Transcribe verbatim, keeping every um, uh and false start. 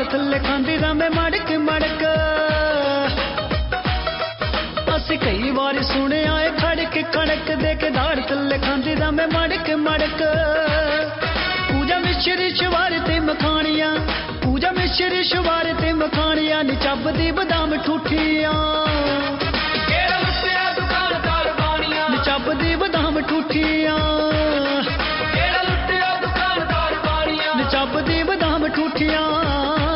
थल्ले खांदी रामे मड़क मड़क असी कई बार सुने आए खड़क खड़क दे के दाड़ थल्ले खांदी रामे मड़क मड़क पूजा मिश्री शुवार ते मखानियां पूजा मिश्री शुवार ते मखानियां नी चबदी बदाम ठूठियां